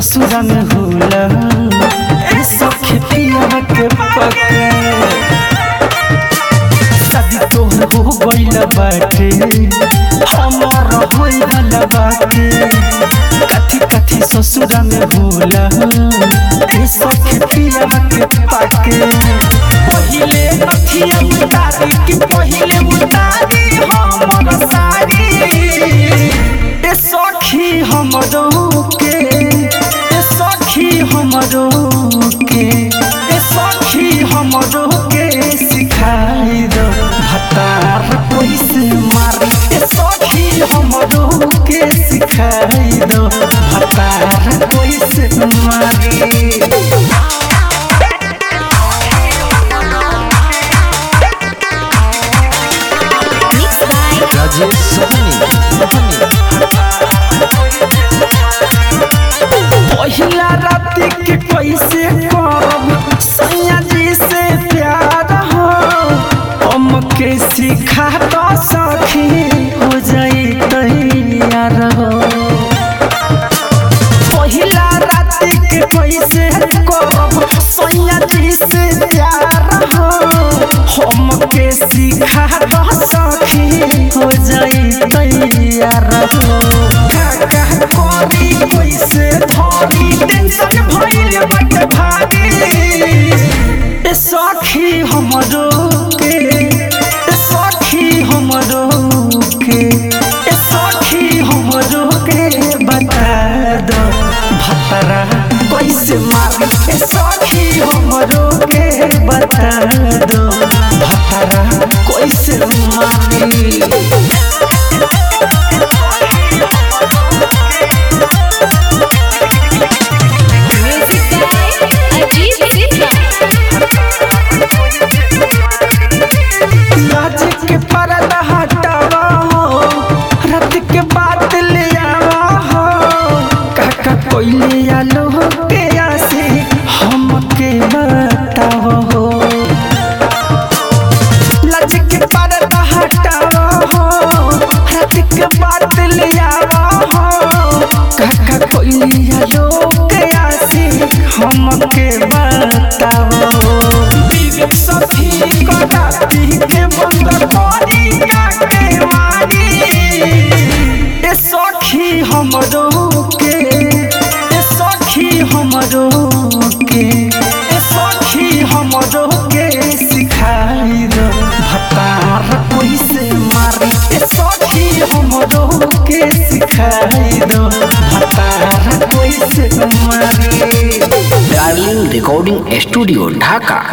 ससुरा में होला ए सखी पिया के पके शादी तोहर हो गइल बाटे हमर होइल बाटे कथी कथी ससुरा में होला ए सखी पिया के पके पहिले नथिया उतारी कि पहिले उतारी हमर साड़ी ए सखी हमरो के ए सखी हमरो के ए सखी हमरो के सिखाई दो भतार कैसे मारे ए सखी हमरो के सिखाई दो भतार कैसे मारे पहिला राती के कैसे करब सैया जी से प्यार हो हमके सिखा तो सखी हो जाई तैयार हो पहिला राती के कैसे करब सैया जी से प्यार हो हमके सिखा तो सखी हो जाई तैयार हो करी कैसे धरी टेंशन भइल बाटे भारी ए सखी हमरो के ए सखी हमरो के ए सखी हमरो के बता दो भतरा कैसे मारी ए सखी हमरो के बता दो भतरा कैसे मारी हमके बताओ विवेक साथी कटाती के बंद करी के मारी ए सखी हमरो के ए सखी हमरो के ए सखी हमरो के सिखाई दो भतार कैसे मारी ए सखी हमरो के सिखाई दो भतार कैसे मारी। डार्लिंग रिकॉर्डिंग स्टूडियो ढाका।